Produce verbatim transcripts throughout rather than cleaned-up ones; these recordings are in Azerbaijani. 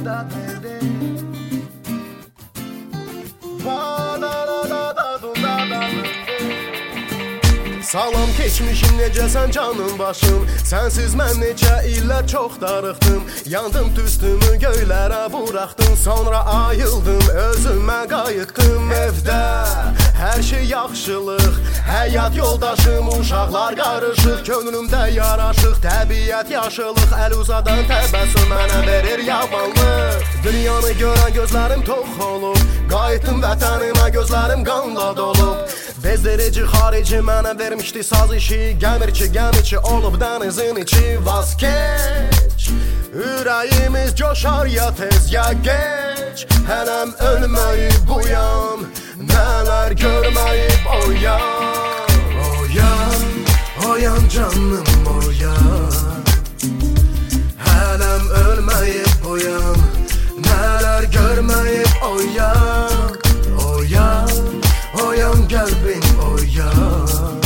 Salam keçmişim, necəsən canım başım? Sənsiz mən necə illər çox darıxdım. Yandım düzdümü göylərə buraxdım. Sonra ayıldım, özümə qayıtdım. Evdə hər şey yaxşılıq, həyat yoldaşım, uşaqlar qarışıq. Könlümdə yaraşıq, təbiət yaşılıq. Əl uzadan təbəssüm mənə verir yabanlıq. Dünyanı görən gözlərim tox olub, qayıtdım vətənimə, gözlərim qanla dolub. Bezdirici xarici mənə vermişdi saz işi. Gəmir ki, gəmi ki, olub dənizin içi. Vazkeç, ürəyimiz coşar ya tez ya geç. Hələm ölməyib uyan, nələr görməyib oyan. Oyan, oyan canım oyan. Hələm ölməyib uyan, nələr görməyib oyan. Oyan, oyan qəlbim oyan.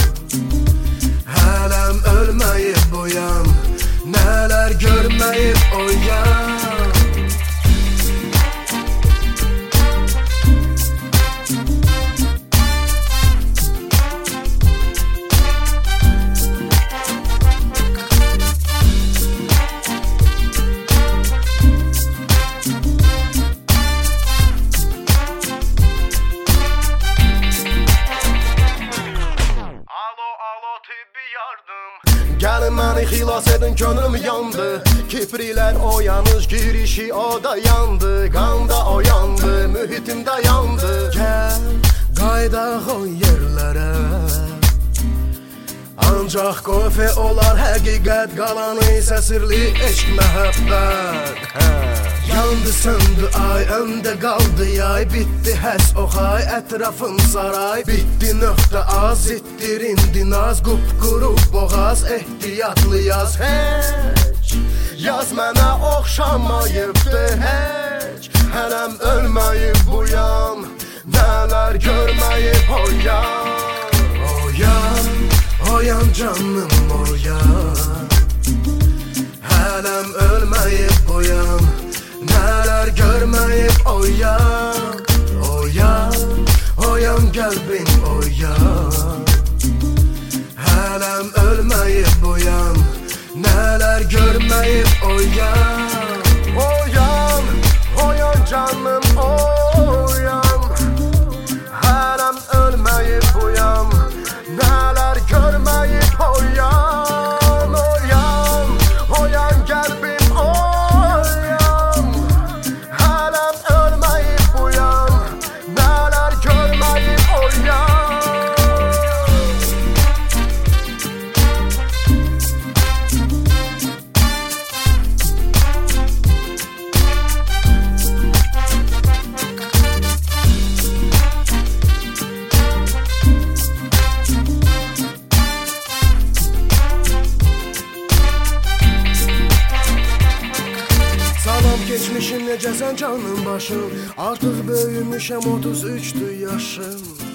Hələm ölməyib oyan, nələr görməyib oyan. Gəlin məni xilas edin, könlüm yandı. Kiprilər oyanış, girişi o da yandı. Qanda oyandı, mühitimdə yandı. Gəl, qaydaq o yerlərə. Ancaq qofe olar həqiqət, qalanı isə sirli eşq məhəbbət. Yandı söndü ay, öndə qaldı yay. Bitdi həs oxay, ətrafım saray. Bitdi nöqtə az, itdir indi naz. Qupquru boğaz, ehtiyatlı yaz. Heç yaz mənə oxşamayıbdı heç. Hələm ölməyib uyan, nələr görməyib oyan. Oyan, oyan canım oyan. Hələm ölməyib uyan, nələr görməyib oyan. Oyan, oyan qəlbim oyan. Hələm ölməyib oyan, nələr görməyib oyan. Oyan, oyan canım oyan. Hələm ölməyib oyan, nələr görməyib oyan. Oyan, oyan qəlbim oyan. Hələm ölməyib uyan, nələr görməyib oyan. Salam keçmişim, necəsən canım başım? Artıq böyümüşəm, otuz üçdür yaşım.